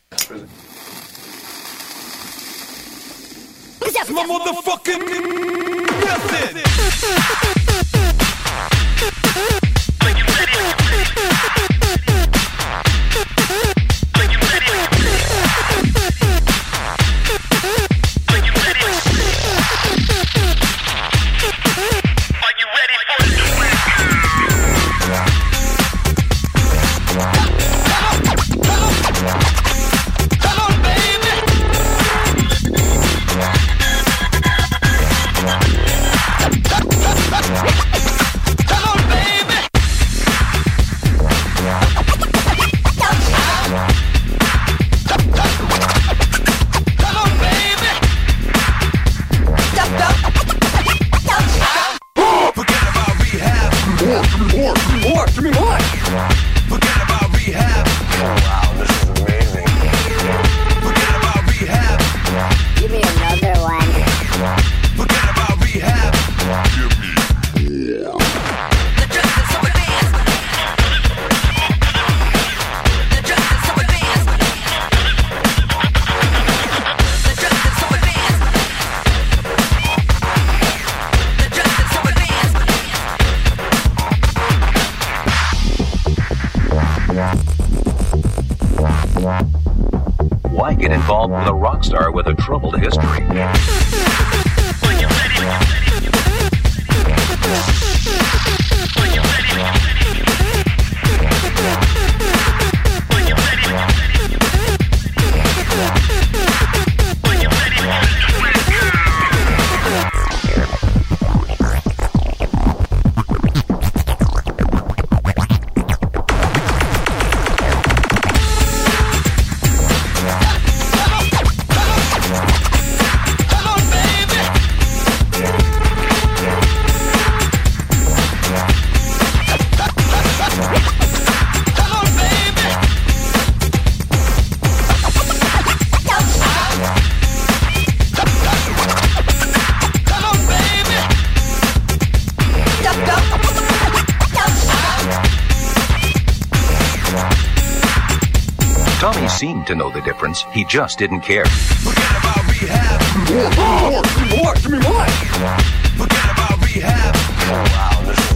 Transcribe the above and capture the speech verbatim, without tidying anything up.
That's my motherfucking method. Why get involved with a rock star with a troubled history? Tommy seemed to know the difference. He just didn't care. Forget about rehab. More, more, more, give me more. Forget about rehab. Oh, wow, this